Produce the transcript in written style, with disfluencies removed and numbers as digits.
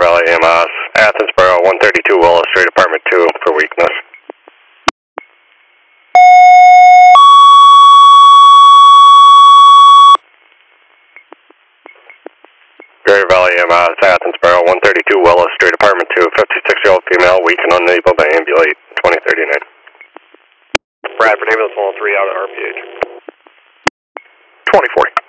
Valley EMS, Athensboro, 132 Willow Street, Apartment 2 for weakness. Greater Valley EMS, Athensboro, 132 Willow Street, Apartment 2, 56-year-old female, weak and unable to ambulate, 2039. Bradford, ambulance 103 out at RPH. 2040.